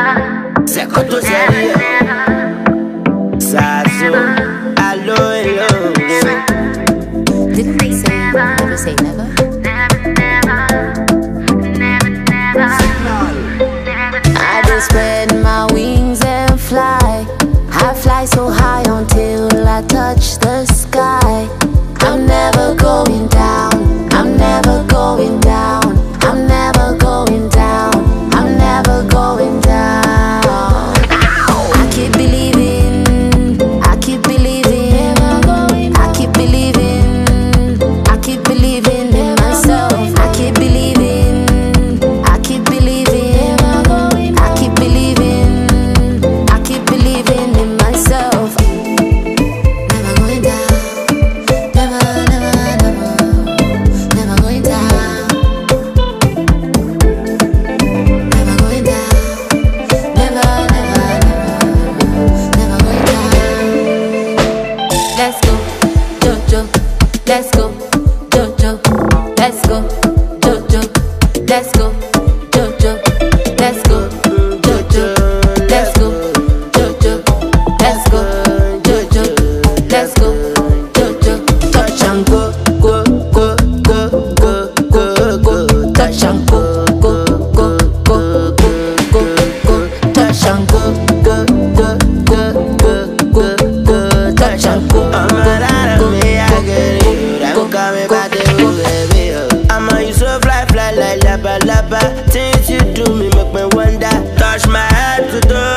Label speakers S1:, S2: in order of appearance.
S1: C'est quand tout sérieux. Sazo, allo, hello.
S2: Didn't they say never say never? I just spread my wings and fly. I fly so high until I touch the sky. I'm never going down. I'm never going down. I'm never going down. I'm never going down. I keep believing. I keep believing. I keep believing. I keep believing in myself. I keep believing. I keep believing. I keep believing. I keep believing in myself. Never going down. Never, never, never. Never going down. Never going down. Never, never, never. Never going down. Let's go, Jojo. Let's go, Jojo. Let's go, Jojo. Let's go, Jojo. Let's go, Jojo. Let's go, Jojo. Let's go, Jojo. Let's go, Jojo. Touch and go, go, go, go, go, go, go. Touch and go, go, go, go, go, go, go. Touch and go, go, go, go, go, go, go. Touch and go, go, go,
S1: I'ma you so fly, fly like laba, laba. Things you do me make me wonder. Touch my head to the